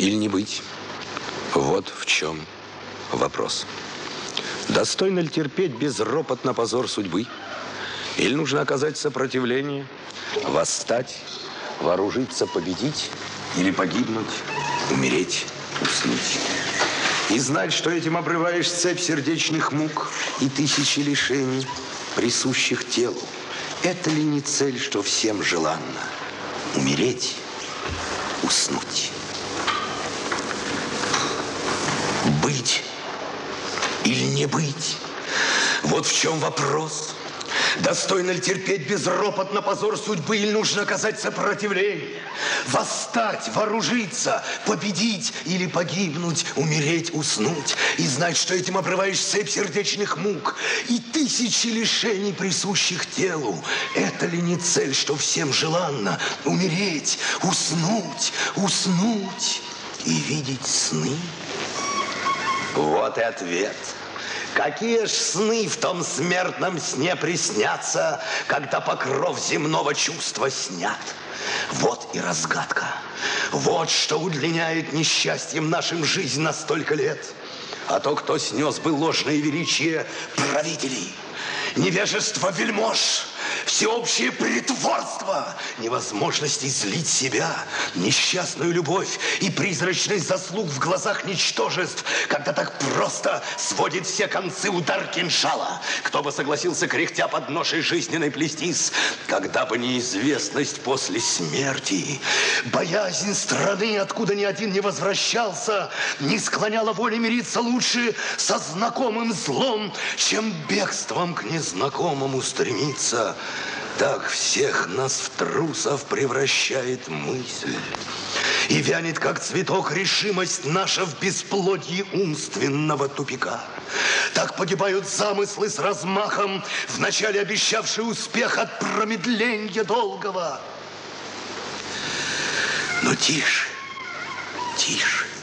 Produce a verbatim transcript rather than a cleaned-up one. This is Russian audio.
или не быть? Вот в чем вопрос. Достойно ли терпеть безропотно позор судьбы? Или нужно оказать сопротивление, восстать, вооружиться, победить? Или погибнуть, умереть, уснуть? И знать, что этим обрываешь цепь сердечных мук и тысячи лишений, присущих телу. Это ли не цель, что всем желанно? Умереть, уснуть. Быть или не быть? Вот в чем вопрос. Достойно ли терпеть безропотно позор судьбы, или нужно оказать сопротивление? Восстать, вооружиться, победить или погибнуть, умереть, уснуть. И знать, что этим обрываешь цепь сердечных мук и тысячи лишений, присущих телу. Это ли не цель, что всем желанно? Умереть, уснуть, уснуть и видеть сны? Вот и ответ. Какие ж сны в том смертном сне приснятся, когда покров земного чувства снят? Вот и разгадка. Вот что удлиняет несчастьем нашим жизнь на столько лет. А то, кто снес бы ложное величие правителей, невежество вельмож, всеобщее притворство, невозможность излить себя, несчастную любовь и призрачность заслуг в глазах ничтожеств, когда так просто сводит все концы удар кинжала. Кто бы согласился, кряхтя под ношей жизненной плестись, когда бы неизвестность после смерти, боязнь страны, откуда ни один не возвращался, не склоняла воли мириться лучше со знакомым злом, чем бегством к незнакомому стремиться. Так всех нас в трусов превращает мысль. И вянет, как цветок, решимость наша в бесплодье умственного тупика. Так погибают замыслы с размахом, вначале обещавшие успех от промедления долгого. Но тише, тише.